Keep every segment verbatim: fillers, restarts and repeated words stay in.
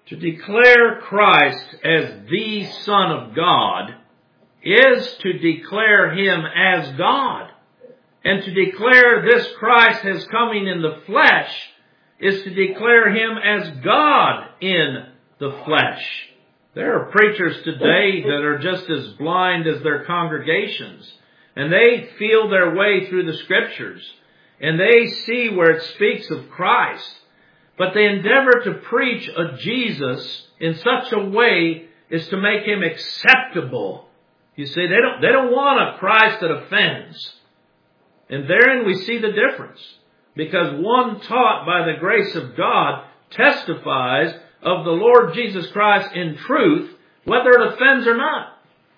To declare Christ as the Son of God is to declare Him as God. And to declare this Christ as coming in the flesh is to declare Him as God in the flesh. There are preachers today that are just as blind as their congregations. And they feel their way through the Scriptures. And they see where it speaks of Christ. But they endeavor to preach a Jesus in such a way as to make Him acceptable. You see, they don't, they don't want a Christ that offends. And therein we see the difference. Because one taught by the grace of God testifies of the Lord Jesus Christ in truth, whether it offends or not.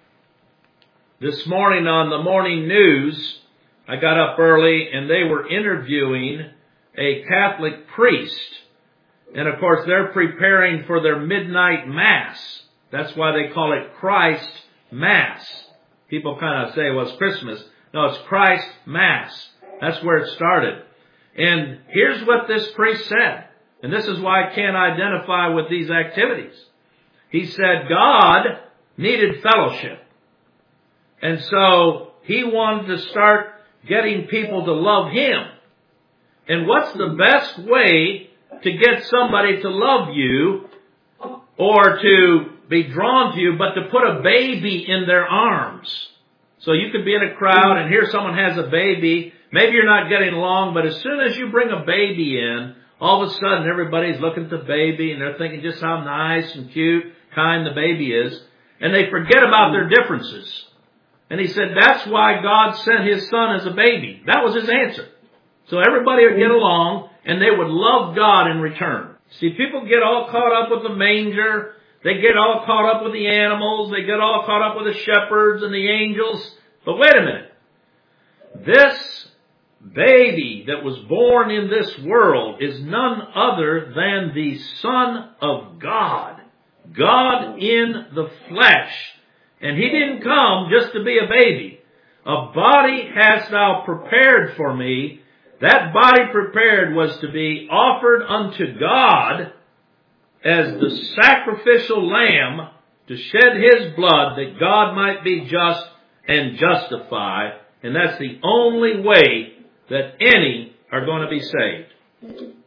This morning on the morning news, I got up early and they were interviewing a Catholic priest. And of course they're preparing for their midnight mass. That's why they call it Christ Mass. People kind of say, well, it's Christmas. No, it's Christ Mass. That's where it started. And here's what this priest said. And this is why I can't identify with these activities. He said God needed fellowship. And so he wanted to start getting people to love Him. And what's the best way to get somebody to love you or to be drawn to you but to put a baby in their arms? So you could be in a crowd and here someone has a baby. Maybe you're not getting along, but as soon as you bring a baby in, all of a sudden everybody's looking at the baby and they're thinking just how nice and cute, kind the baby is. And they forget about their differences. And he said that's why God sent His Son as a baby. That was His answer. So everybody would get along and they would love God in return. See, people get all caught up with the manger. They get all caught up with the animals. They get all caught up with the shepherds and the angels. But wait a minute. This baby that was born in this world is none other than the Son of God. God in the flesh. And He didn't come just to be a baby. A body hast thou prepared for me. That body prepared was to be offered unto God as the sacrificial lamb to shed His blood that God might be just and justify. And that's the only way that any are going to be saved.